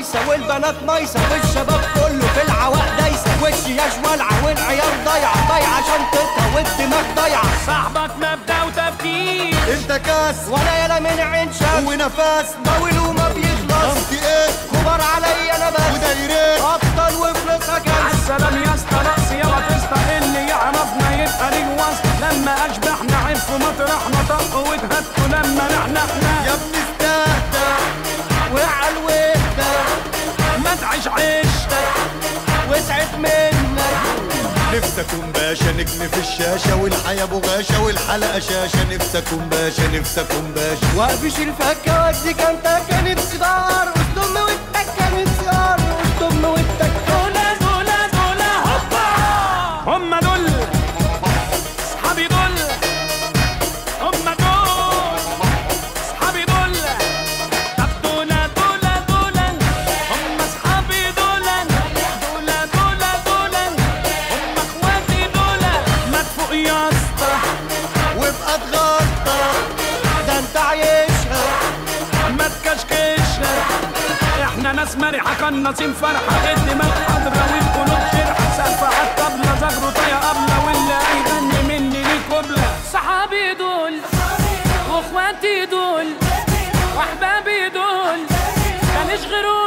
هايصة والبنات مايصة والشباب كله في العواق دايسة والشياش والعة والعيال ضايعة بايعة شنطتها والدماغ ضايعة. صاحبك مبدأ وتفكير، انت كاس وانا يالا من عين شمس ونفاس طويل وما بيخلص. انت ايه كبر عليا انا بس ودايرين ابطال وفلوسها كاس. عالسلام يا اسطى رقص يلا تستقل يعرفنا يبقى ليه وصل. لما اشبحنا عرفوا مطرحنا طق واتهدوا لما نحنحنا. يا ابني استهدى وعلى الوحدة ما تعيش عيشتك وسعت منك. نفسي اكون باشا نجم في الشاشة والحياة بغاشة والحلقة شاشة. نفسي اكون باشا نفسي اكون باشا وقفش الفكة ودي كانت كانت صدار قدام والتكة نفسي قدام والتكة. دولا دولا دولا هوبا هم دول صحابي دول، هم دول صحابي دول. طب دولا دولا دولا هم صحابي دولا، دولا دولا دولا هم اخواتي دولا. ما تفوق يا اسطى وابقى اتغطى ده انت عايشها ما تكشكشها. احنا ناس مرحة قناصين فرحة الدماغ حضرة والقلوب شرحة. سالفة عالطبلة زغروطة يا قبلة واللي هيغني مني ليه قبلة. صحابي دول واخواتي دول واحبابي دول ماليش غيرهم.